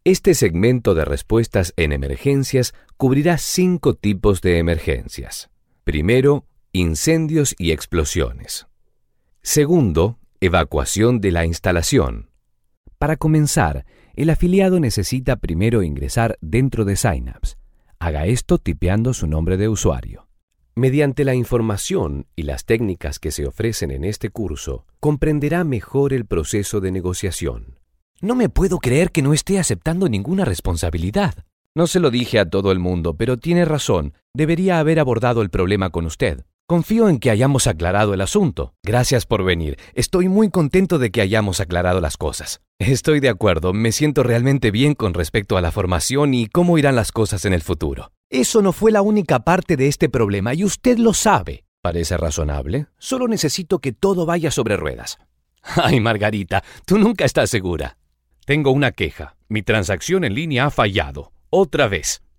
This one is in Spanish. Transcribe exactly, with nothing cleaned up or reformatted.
Este segmento de respuestas en emergencias cubrirá cinco tipos de emergencias. Primero, incendios y explosiones. Segundo, evacuación de la instalación. Para comenzar, el afiliado necesita primero ingresar dentro de Synapse. Haga esto tipeando su nombre de usuario. Mediante la información y las técnicas que se ofrecen en este curso, comprenderá mejor el proceso de negociación. No me puedo creer que no esté aceptando ninguna responsabilidad. No se lo dije a todo el mundo, pero tiene razón. Debería haber abordado el problema con usted. Confío en que hayamos aclarado el asunto. Gracias por venir. Estoy muy contento de que hayamos aclarado las cosas. Estoy de acuerdo. Me siento realmente bien con respecto a la formación y cómo irán las cosas en el futuro. Eso no fue la única parte de este problema y usted lo sabe. ¿Parece razonable? Solo necesito que todo vaya sobre ruedas. Ay, Margarita, tú nunca estás segura. Tengo una queja. Mi transacción en línea ha fallado. Otra vez.